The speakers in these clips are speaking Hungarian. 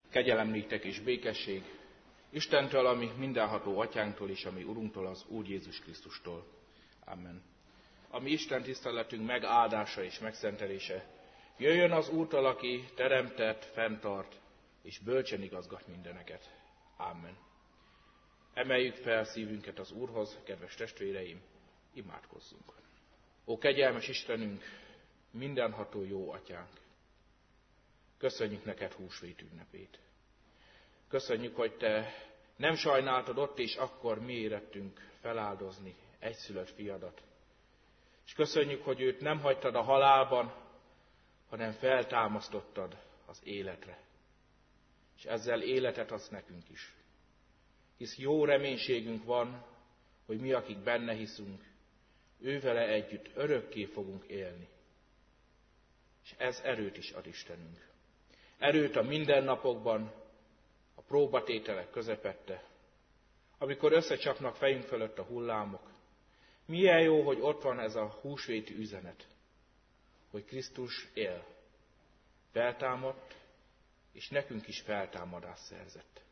Kegyelem néktek és békesség Istentől, ami mindenható atyánktól és ami Urunktól, az Úr Jézus Krisztustól. Amen. A mi Isten tiszteletünk megáldása és megszentelése jöjjön az Úrtól, aki teremtett, fenntart és bölcsen igazgat mindeneket. Amen. Emeljük fel szívünket az Úrhoz, kedves testvéreim, imádkozzunk. Ó kegyelmes Istenünk, mindenható jó atyánk! Köszönjük neked húsvét ünnepét. Köszönjük, hogy te nem sajnáltad ott és akkor mi érettünk feláldozni egyszülött fiadat. És köszönjük, hogy őt nem hagytad a halálban, hanem feltámasztottad az életre. És ezzel életet adsz nekünk is. Hisz jó reménységünk van, hogy mi, akik benne hiszünk, ővele együtt örökké fogunk élni. És ez erőt is ad Istenünk. Erőt a mindennapokban, a próbatételek közepette, amikor összecsapnak fejünk fölött a hullámok. Milyen jó, hogy ott van ez a húsvéti üzenet, hogy Krisztus él, feltámadt, és nekünk is feltámadást szerzett.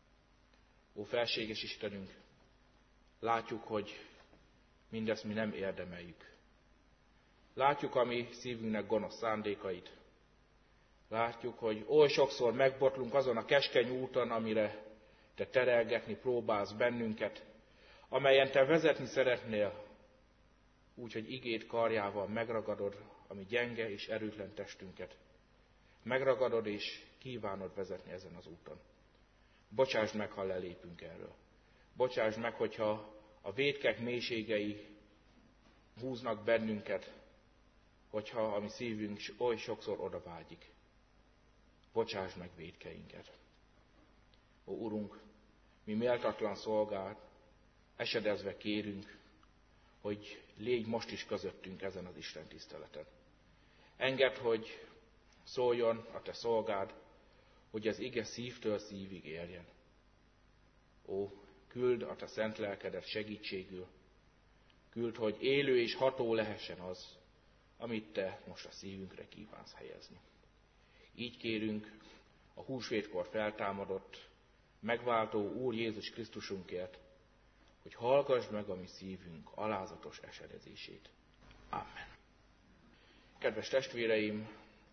Ó, felséges Istenünk, látjuk, hogy mindezt mi nem érdemeljük. Látjuk a mi szívünknek gonosz szándékait. Látjuk, hogy oly sokszor megbotlunk azon a keskeny úton, amire te terelgetni próbálsz bennünket, amelyen te vezetni szeretnél, úgy, hogy igéd karjával megragadod a mi gyenge és erőtlen testünket. Megragadod és kívánod vezetni ezen az úton. Bocsásd meg, ha lelépünk erről. Bocsásd meg, hogyha a vétkek mélységei húznak bennünket, hogyha a mi szívünk oly sokszor oda vágyik. Bocsásd meg vétkeinket. Ó, Urunk, mi méltatlan szolgád, esedezve kérünk, hogy légy most is közöttünk ezen az Isten tiszteleten. Engedd, hogy szóljon a te szolgád, hogy az ige szívtől szívig érjen. Ó, küld a te szent lelkedet segítségül, küld, hogy élő és ható lehessen az, amit te most a szívünkre kívánsz helyezni. Így kérünk a húsvétkor feltámadott, megváltó Úr Jézus Krisztusunkért, hogy hallgassd meg a mi szívünk alázatos esedezését. Amen. Kedves testvéreim,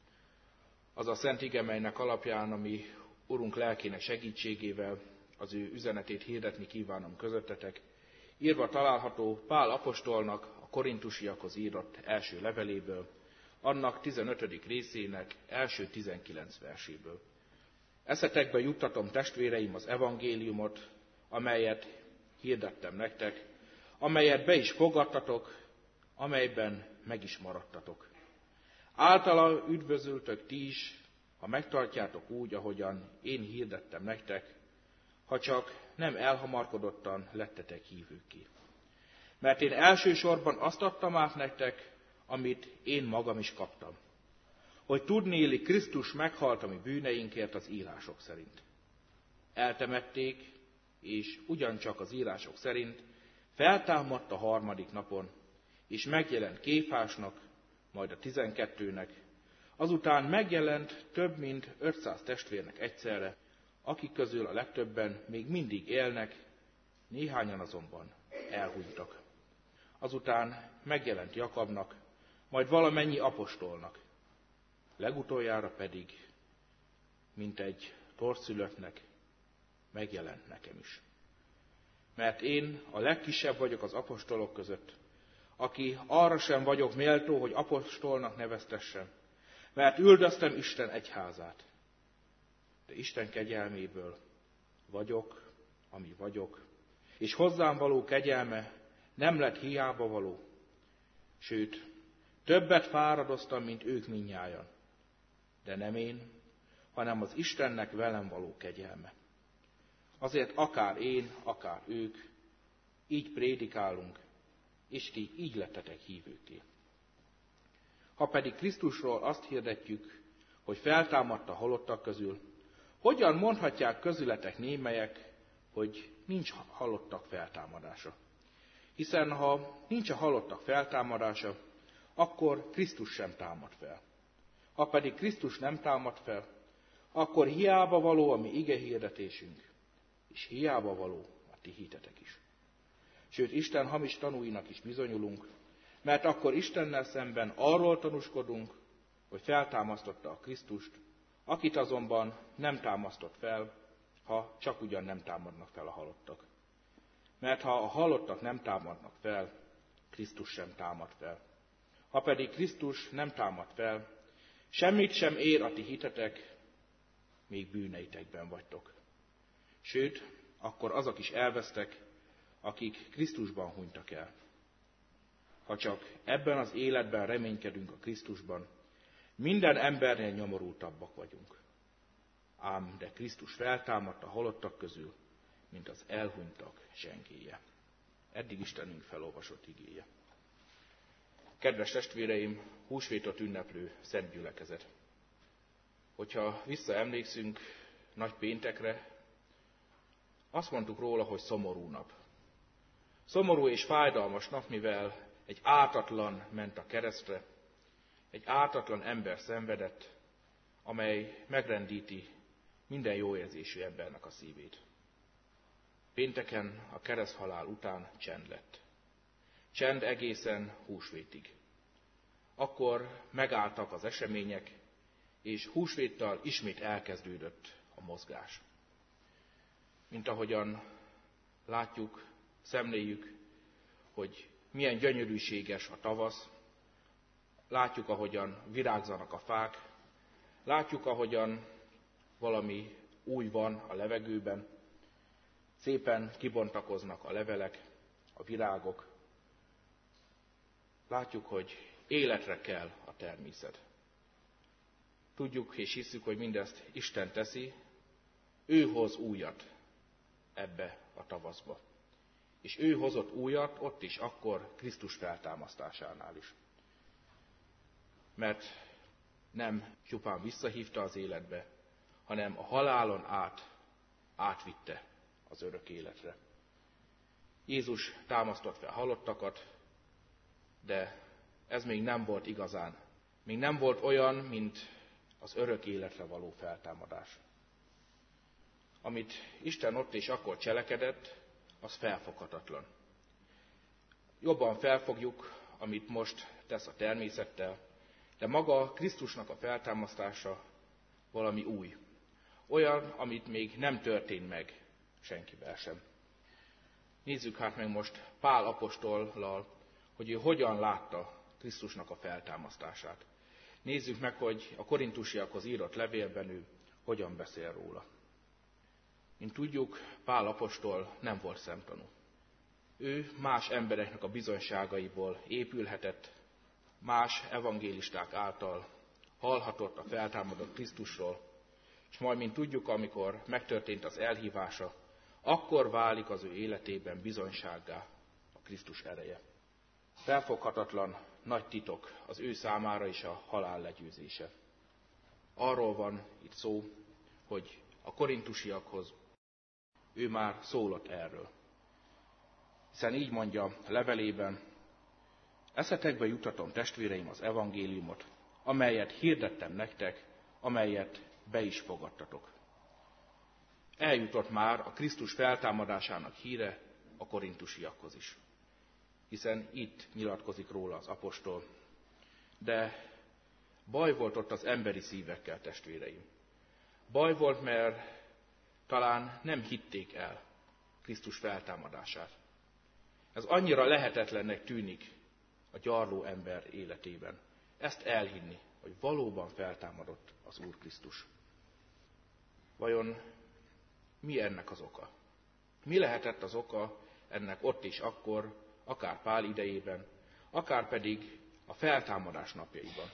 az a szent ige, melynek alapján, ami Urunk lelkének segítségével az ő üzenetét hirdetni kívánom közöttetek, írva található Pál apostolnak a korintusiakhoz írott első leveléből, annak 15. részének első 19 verséből. Eszetekbe juttatom, testvéreim, az evangéliumot, amelyet hirdettem nektek, amelyet be is fogadtatok, amelyben meg is maradtatok. Általa üdvözültök ti is, ha megtartjátok úgy, ahogyan én hirdettem nektek, ha csak nem elhamarkodottan lettetek hívőkké. Mert én elsősorban azt adtam át nektek, amit én magam is kaptam. Hogy tudnéli, Krisztus meghalt a mi bűneinkért az írások szerint. Eltemették, és ugyancsak az írások szerint feltámadt a harmadik napon, és megjelent Kéfásnak, majd a 12-nek, azután megjelent több mint 500 testvérnek egyszerre, akik közül a legtöbben még mindig élnek, néhányan azonban elhunytak. Azután megjelent Jakabnak, majd valamennyi apostolnak, legutoljára pedig, mint egy torszülöttnek, megjelent nekem is. Mert én a legkisebb vagyok az apostolok között, aki arra sem vagyok méltó, hogy apostolnak neveztessem, mert üldöztem Isten egyházát. De Isten kegyelméből vagyok, ami vagyok, és hozzám való kegyelme nem lett hiába való. Sőt, többet fáradoztam, mint ők mindnyájan. De nem én, hanem az Istennek velem való kegyelme. Azért akár én, akár ők, így prédikálunk, és ti így lettetek hívőké. Ha pedig Krisztusról azt hirdetjük, hogy feltámadt a halottak közül, hogyan mondhatják közületek némelyek, hogy nincs halottak feltámadása? Hiszen ha nincs a halottak feltámadása, akkor Krisztus sem támad fel. Ha pedig Krisztus nem támad fel, akkor hiába való a mi igehirdetésünk, és hiába való a ti hitetek is. Sőt, Isten hamis tanúinak is bizonyulunk, mert akkor Istennel szemben arról tanúskodunk, hogy feltámasztotta a Krisztust, akit azonban nem támasztott fel, ha csak ugyan nem támadnak fel a halottak. Mert ha a halottak nem támadnak fel, Krisztus sem támad fel. Ha pedig Krisztus nem támad fel, semmit sem ér a ti hitetek, még bűneitekben vagytok. Sőt, akkor azok is elvesztek, akik Krisztusban hunytak el. Ha csak ebben az életben reménykedünk a Krisztusban, minden embernél nyomorultabbak vagyunk. Ám de Krisztus feltámadt a halottak közül, mint az elhunytak zsengéje. Eddig Istenünk felolvasott igéje. Kedves testvéreim, húsvétot ünneplő szent gyülekezet. Hogyha visszaemlékszünk nagy péntekre, azt mondtuk róla, hogy szomorú nap. Szomorú és fájdalmas nap, mivel egy ártatlan ment a keresztre, egy ártatlan ember szenvedett, amely megrendíti minden jó érzésű embernek a szívét. Pénteken a kereszthalál után csend lett. Csend egészen húsvétig. Akkor megálltak az események, és húsvéttal ismét elkezdődött a mozgás. Mint ahogyan látjuk, szemléljük, hogy milyen gyönyörűséges a tavasz, látjuk, ahogyan virágzanak a fák, látjuk, ahogyan valami új van a levegőben, szépen kibontakoznak a levelek, a virágok. Látjuk, hogy életre kell a természet. Tudjuk és hiszük, hogy mindezt Isten teszi, ő hoz újat ebbe a tavaszba. És ő hozott újat ott is, akkor Krisztus feltámasztásánál is. Mert nem csupán visszahívta az életbe, hanem a halálon átvitte az örök életre. Jézus támasztott fel halottakat, de ez még nem volt igazán. Még nem volt olyan, mint az örök életre való feltámadás. Amit Isten ott és akkor cselekedett, az felfoghatatlan. Jobban felfogjuk, amit most tesz a természettel, de maga Krisztusnak a feltámasztása valami új. Olyan, amit még nem történt meg senkivel sem. Nézzük hát meg most Pál apostollal, hogy ő hogyan látta Krisztusnak a feltámasztását. Nézzük meg, hogy a korintusiakhoz írott levélben ő hogyan beszél róla. Mint tudjuk, Pál apostol nem volt szemtanú. Ő más embereknek a bizonyságaiból épülhetett, más evangélisták által hallhatott a feltámadott Krisztusról, és majd, mint tudjuk, amikor megtörtént az elhívása, akkor válik az ő életében bizonysággá a Krisztus ereje. Felfoghatatlan nagy titok az ő számára is a halál legyőzése. Arról van itt szó, hogy a korintusiakhoz ő már szólott erről. Hiszen így mondja levelében: eszetekbe jutatom, testvéreim, az evangéliumot, amelyet hirdettem nektek, amelyet be is fogadtatok. Eljutott már a Krisztus feltámadásának híre a korintusiakhoz is. Hiszen itt nyilatkozik róla az apostol. De baj volt ott az emberi szívekkel, testvéreim. Baj volt, mert talán nem hitték el Krisztus feltámadását. Ez annyira lehetetlennek tűnik a gyarló ember életében. Ezt elhinni, hogy valóban feltámadott az Úr Krisztus. Vajon mi ennek az oka? Mi lehetett az oka ennek ott és akkor, akár Pál idejében, akár pedig a feltámadás napjaiban?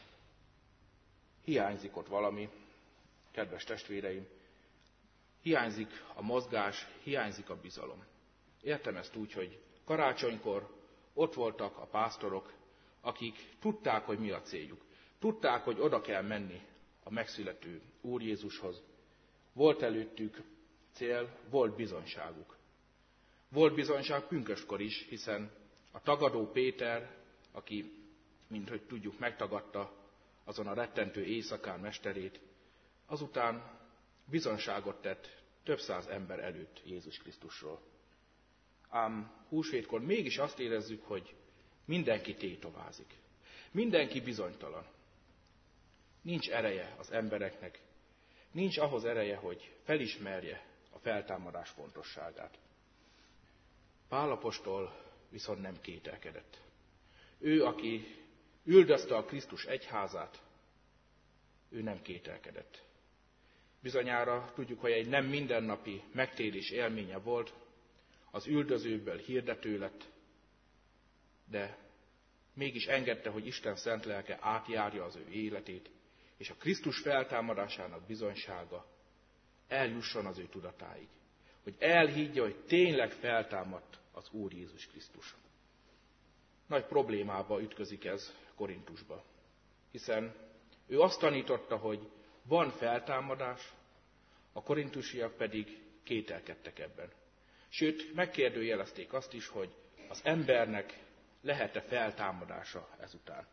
Hiányzik ott valami, kedves testvéreim, hiányzik a mozgás, hiányzik a bizalom. Értem ezt úgy, hogy karácsonykor ott voltak a pásztorok, akik tudták, hogy mi a céljuk. Tudták, hogy oda kell menni a megszülető Úr Jézushoz. Volt előttük cél, volt bizonyságuk. Volt bizonyság pünköstkor is, hiszen a tagadó Péter, aki, mint hogy tudjuk, megtagadta azon a rettentő éjszakán mesterét, azután bizonyságot tett több száz ember előtt Jézus Krisztusról. Ám húsvétkor mégis azt érezzük, hogy mindenki tétovázik. Mindenki bizonytalan. Nincs ereje az embereknek, nincs ahhoz ereje, hogy felismerje a feltámadás fontosságát. Pál apostol viszont nem kételkedett. Ő, aki üldözte a Krisztus egyházát, ő nem kételkedett. Bizonyára tudjuk, hogy egy nem mindennapi megtérés élménye volt, az üldözőből hirdető lett, de mégis engedte, hogy Isten szent lelke átjárja az ő életét, és a Krisztus feltámadásának bizonysága eljusson az ő tudatáig. Hogy elhiggye, hogy tényleg feltámadt az Úr Jézus Krisztus. Nagy problémába ütközik ez Korintusba, hiszen ő azt tanította, hogy van feltámadás, a korintusiak pedig kételkedtek ebben. Sőt, megkérdőjelezték azt is, hogy az embernek lehet-e feltámadása ezután.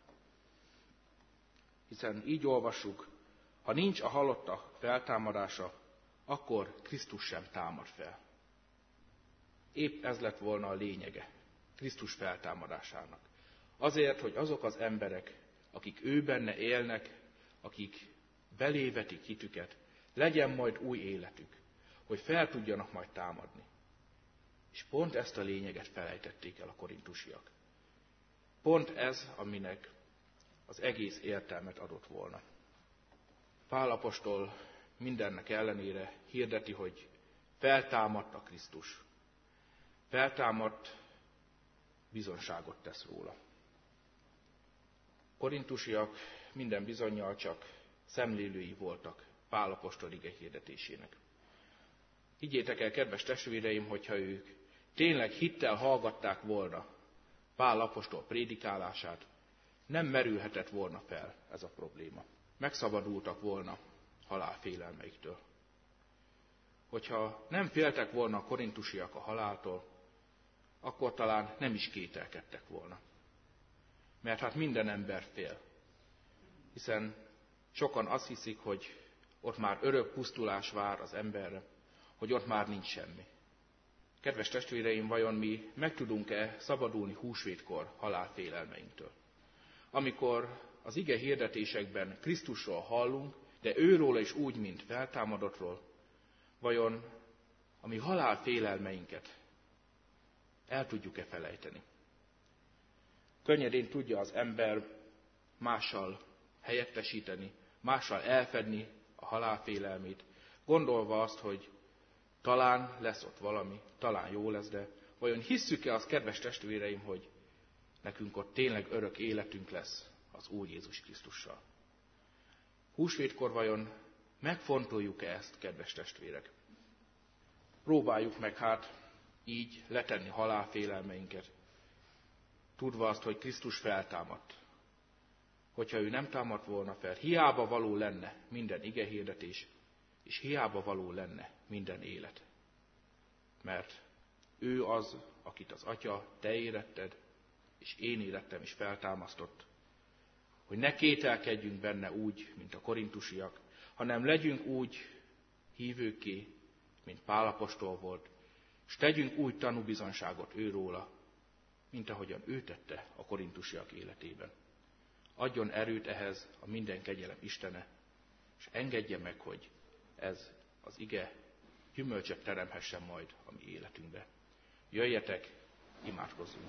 Hiszen így olvassuk, ha nincs a halottak feltámadása, akkor Krisztus sem támad fel. Épp ez lett volna a lényege Krisztus feltámadásának. Azért, hogy azok az emberek, akik ő benne élnek, akik belévetik hitüket, legyen majd új életük, hogy fel tudjanak majd támadni. És pont ezt a lényeget felejtették el a korintusiak. Pont ez, aminek az egész értelmet adott volna. Pál apostol mindennek ellenére hirdeti, hogy feltámadt a Krisztus. Feltámadt, bizonyságot tesz róla. Korintusiak minden bizonnyal csak szemlélői voltak Pál apostol ige hirdetésének. Higgyétek el, kedves testvéreim, hogyha ők tényleg hittel hallgatták volna Pál apostol prédikálását, nem merülhetett volna fel ez a probléma. Megszabadultak volna halálfélelmeiktől. Hogyha nem féltek volna a korintusiak a haláltól, akkor talán nem is kételkedtek volna. Mert hát minden ember fél. Hiszen sokan azt hiszik, hogy ott már örök pusztulás vár az emberre, hogy ott már nincs semmi. Kedves testvéreim, vajon mi meg tudunk-e szabadulni húsvétkor halálfélelmeinktől? Amikor az ige hirdetésekben Krisztusról hallunk, de őróla is úgy, mint feltámadottról, vajon a mi halálfélelmeinket el tudjuk-e felejteni? Könnyedén tudja az ember mással helyettesíteni, mással elfedni a halálfélelmét, gondolva azt, hogy talán lesz ott valami, talán jó lesz, de vajon hisszük-e azt, kedves testvéreim, hogy nekünk ott tényleg örök életünk lesz az Úr Jézus Krisztussal? Húsvétkor vajon megfontoljuk-e ezt, kedves testvérek? Próbáljuk meg hát így letenni halálfélelmeinket, tudva azt, hogy Krisztus feltámadt. Hogyha ő nem támadt volna fel, hiába való lenne minden igehirdetés, és hiába való lenne minden élet. Mert ő az, akit az Atya, te éretted, és én érettem is feltámasztott, hogy ne kételkedjünk benne úgy, mint a korintusiak, hanem legyünk úgy hívőkké, mint Pál apostol volt, és tegyünk úgy tanúbizonyságot őróla, mint ahogyan ő tette a korintusiak életében. Adjon erőt ehhez a minden kegyelem Istene, és engedje meg, hogy ez az ige gyümölcsöt teremhessen majd a mi életünkbe. Jöjjetek, imádkozzunk!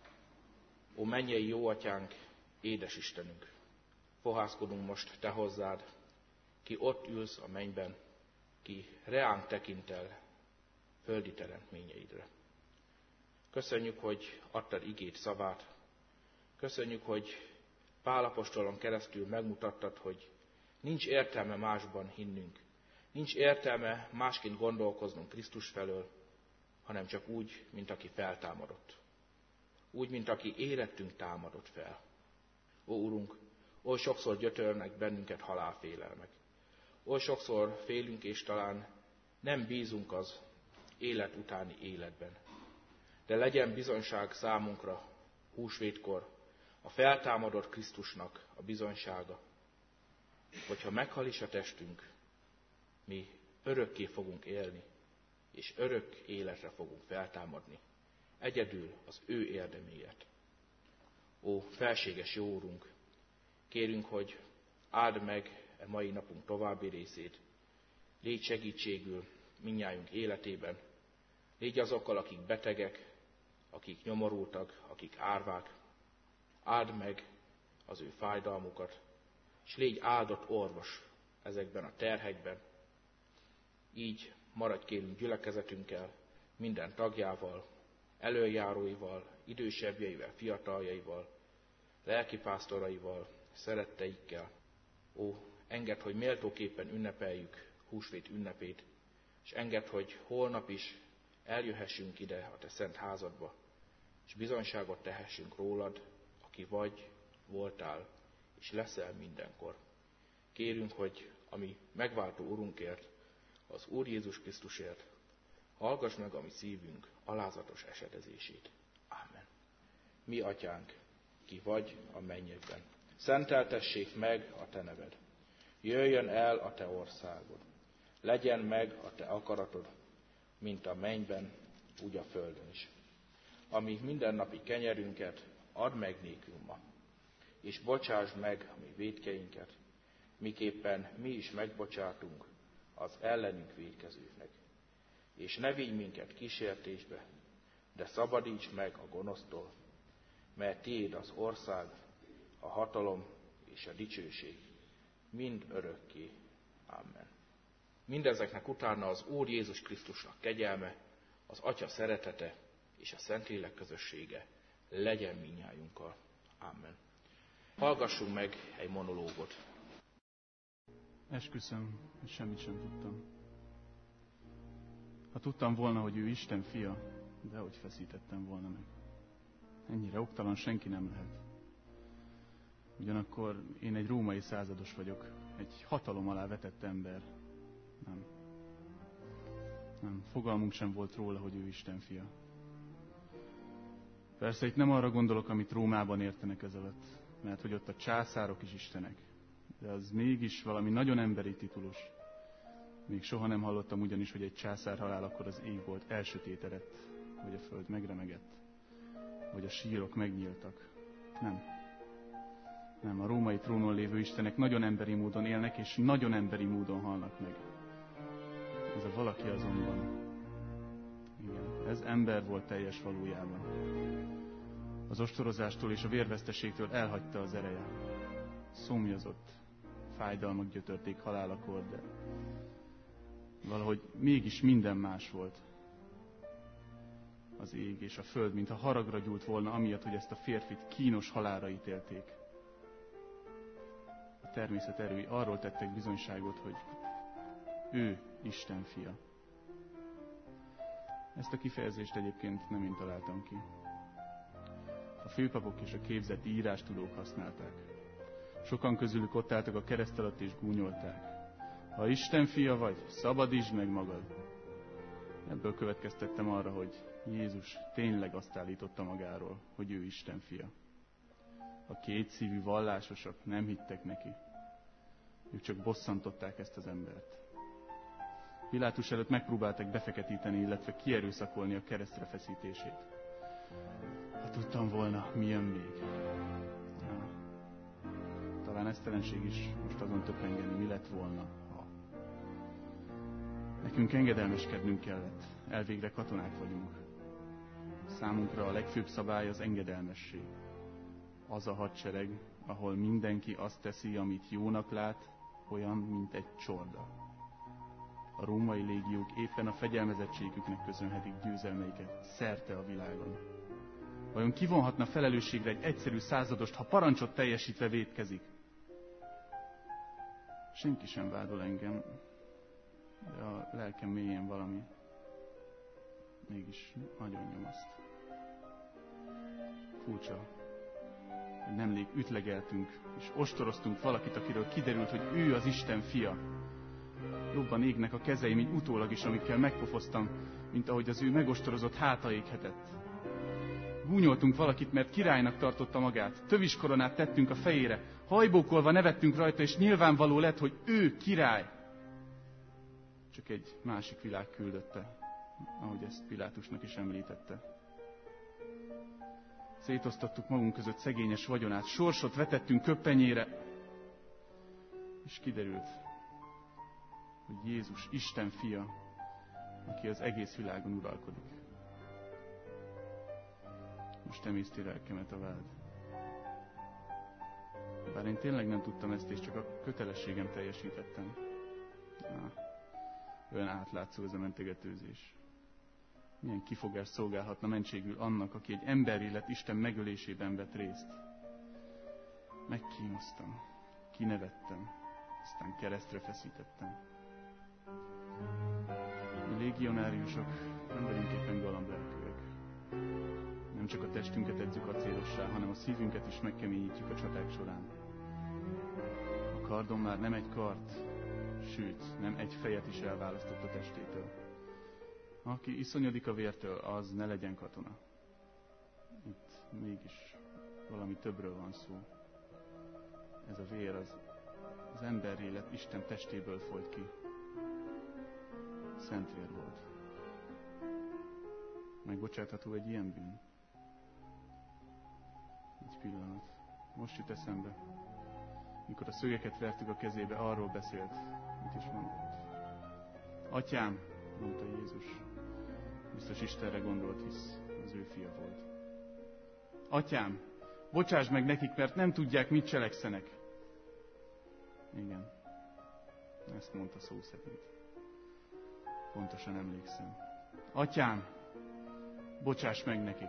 Ó mennyei jó atyánk, édes Istenünk, fohászkodunk most te hozzád, ki ott ülsz a mennyben, ki reánk tekintel földi teremtményeidre. Köszönjük, hogy adtad igét szavát, köszönjük, hogy Pál apostolon keresztül megmutattad, hogy nincs értelme másban hinnünk, nincs értelme másként gondolkoznunk Krisztus felől, hanem csak úgy, mint aki feltámadott. Úgy, mint aki érettünk támadott fel. Ó, Urunk, oly sokszor gyötörnek bennünket halálfélelmek. Oly sokszor félünk, és talán nem bízunk az élet utáni életben. De legyen bizonyság számunkra húsvétkor a feltámadott Krisztusnak a bizonysága, hogyha meghal is a testünk, mi örökké fogunk élni, és örök életre fogunk feltámadni, egyedül az ő érdeméért. Ó, felséges jó Úrunk, kérünk, hogy áld meg e mai napunk további részét, légy segítségül mindnyájunk életében, légy azokkal, akik betegek, akik nyomorultak, akik árvák, áld meg az ő fájdalmukat, és légy áldott orvos ezekben a terhekben. Így maradj kérünk gyülekezetünkkel, minden tagjával, elöljáróival, idősebbjeivel, fiataljaival, lelkipásztoraival, szeretteikkel. Ó, engedd, hogy méltóképpen ünnepeljük húsvét ünnepét, és engedd, hogy holnap is eljöhessünk ide a te szent házadba, és bizonyságot tehessünk rólad, aki vagy, voltál, és leszel mindenkor. Kérünk, hogy a mi megváltó Urunkért, az Úr Jézus Krisztusért, hallgass meg a mi szívünk alázatos esedezését. Ámen. Mi atyánk, ki vagy a mennyekben, szenteltessék meg a te neved. Jöjjön el a te országod. Legyen meg a te akaratod, mint a mennyben, úgy a földön is. Ami mindennapi kenyerünket add meg nékünk ma, és bocsásd meg a mi vétkeinket, miképpen mi is megbocsátunk az ellenünk vétkezőknek. És ne vigy minket kísértésbe, de szabadíts meg a gonosztól, mert tiéd az ország, a hatalom és a dicsőség mind örökké. Amen. Mindezeknek utána az Úr Jézus Krisztusnak kegyelme, az Atya szeretete és a Szentlélek közössége legyen mindnyájunkkal. Amen. Hallgassunk meg egy monológot. Esküszöm, hogy semmit sem tudtam. Ha tudtam volna, hogy ő Isten fia, dehogy feszítettem volna meg. Ennyire oktalan senki nem lehet. Ugyanakkor én egy római százados vagyok, egy hatalom alá vetett ember. Nem, fogalmunk sem volt róla, hogy ő Isten fia. Persze itt nem arra gondolok, amit Rómában értenek ez alatt, mert hogy ott a császárok is istenek. De az mégis valami nagyon emberi titulus. Még soha nem hallottam ugyanis, hogy egy császár halálakor az égbolt elsötétedett, vagy a föld megremegett, vagy a sírok megnyíltak. Nem, a római trónon lévő istenek nagyon emberi módon élnek, és nagyon emberi módon halnak meg. Ez a valaki azonban, igen, ez ember volt teljes valójában. Az ostorozástól és a vérveszteségtől elhagyta az ereje. Szomjazott, fájdalmak gyötörték halálakor, de valahogy mégis minden más volt. Az ég és a föld, mintha haragra gyúlt volna, amiatt, hogy ezt a férfit kínos halálra ítélték. A természet erői arról tettek bizonyságot, hogy ő Isten fia. Ezt a kifejezést egyébként nem én találtam ki. A főpapok és a képzett írástudók használták. Sokan közülük ott álltak a kereszt alatt és gúnyolták. Ha Isten fia vagy, szabadítsd meg magad. Ebből következtettem arra, hogy Jézus tényleg azt állította magáról, hogy ő Isten fia. A kétszívű vallásosok nem hittek neki. Ők csak bosszantották ezt az embert. Pilátus előtt megpróbálták befeketíteni, illetve kierőszakolni a keresztre feszítését. Ha tudtam volna, mi jön még. Talán esztelenség is most azon töprengeni, mi lett volna, ha. Nekünk engedelmeskednünk kellett, elvégre katonák vagyunk. Számunkra a legfőbb szabály az engedelmesség. Az a hadsereg, ahol mindenki azt teszi, amit jónak lát, olyan, mint egy csorda. A római légiók éppen a fegyelmezettségüknek köszönhetik győzelmeiket szerte a világon. Vajon kivonhatna felelősségre egy egyszerű századost, ha parancsot teljesítve vétkezik? Senki sem vádol engem, de a lelkem mélyén valami mégis nagyon nyomaszt. Furcsa, hogy nemrég ütlegeltünk, és ostoroztunk valakit, akiről kiderült, hogy ő az Isten fia. Jobban égnek a kezeim, így utólag is, amikkel megpofoztam, mint ahogy az ő megostorozott háta éghetett. Gúnyoltunk valakit, mert királynak tartotta magát. Töviskoronát tettünk a fejére, hajbókolva nevettünk rajta, és nyilvánvaló lett, hogy ő király. csak egy másik világ küldötte, ahogy ezt Pilátusnak is említette. Szétosztottuk magunk között szegényes vagyonát, sorsot vetettünk köppenyére, és kiderült, hogy Jézus Isten fia, aki az egész világon uralkodik. Most emészti lelkemet a vád. Bár én tényleg nem tudtam ezt, és csak a kötelességem teljesítettem. Olyan átlátszó ez a mentegetőzés. Milyen kifogás szolgálhatna mentségül annak, aki egy emberélet Isten megölésében vett részt. Megkínoztam, kinevettem, aztán keresztre feszítettem. Mi légionáriusok nem vagyunk éppen galamblelkőek. Nem csak a testünket edzük acélossá, hanem a szívünket is megkeményítjük a csaták során. A kardom már nem egy kard, sőt, nem egy fejet is elválasztott a testétől. Aki iszonyodik a vértől, az ne legyen katona. Itt mégis valami többről van szó. Ez a vér az emberélet Isten testéből folyt ki. Szent vér volt. Megbocsátható egy ilyen bűn? Egy pillanat. Most jut eszembe. Mikor a szögeket vertük a kezébe, arról beszélt, mit is mondott. Atyám, mondta Jézus. Biztos Istenre gondolt, hisz az ő fia volt. Atyám, bocsáss meg nekik, mert nem tudják, mit cselekszenek. Igen, ezt mondta szó szerint. Pontosan emlékszem. Atyám, bocsáss meg nekik.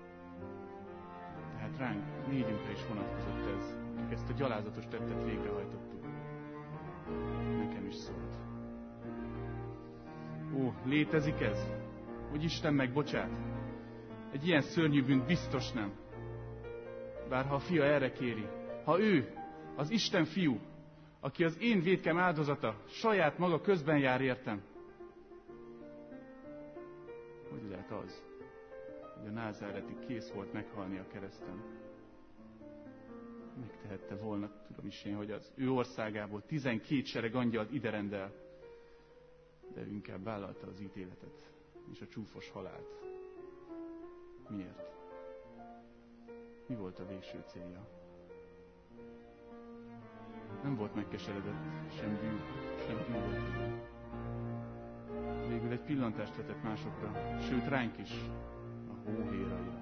Tehát ránk, négyünkre is vonatkozott ez, akik ezt a gyalázatos tettet végrehajtottuk. Nekem is szólt. Ó, létezik ez? Hogy Isten megbocsát? Egy ilyen szörnyű bűnt biztos nem. Bár ha a fia erre kéri, ha ő, az Isten fiú, aki az én vétkem áldozata, saját maga közben jár értem. Hogy lehet az, hogy a názáreti kész volt meghalni a kereszten? Megtehette volna, tudom is én, hogy az ő országából 12 sereg angyalt ide rendel, de ő inkább vállalta az ítéletet és a csúfos halált. Miért? Mi volt a végső célja? Nem volt megkeseredett, sem gyűl, sem gyűlölt. Végül egy pillantást vetett másokra, sőt ránk is, a hóhéraira.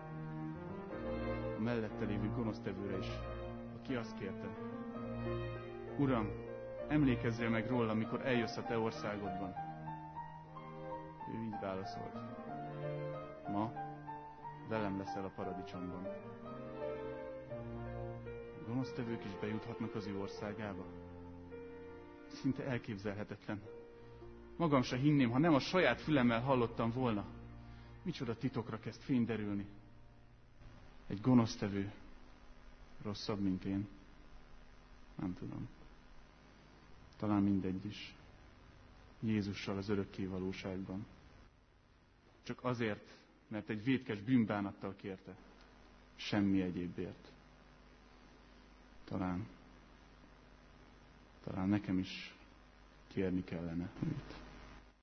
A mellette lévő gonosztevőre is, aki azt kérte. Uram, emlékezzél meg róla, mikor eljössz a te országodban. Ő így válaszolt. Ma velem leszel a paradicsomban. A gonosztevők is bejuthatnak az ő országába? Szinte elképzelhetetlen. Magam se hinném, ha nem a saját fülemmel hallottam volna. Micsoda titokra kezd fény derülni. Egy gonosztevő rosszabb, mint én. Nem tudom. Talán mindegy is. Jézussal az örökké valóságban. Csak azért, mert egy vétkes bűnbánattal kérte. Semmi egyébért. Talán nekem is kérni kellene őt.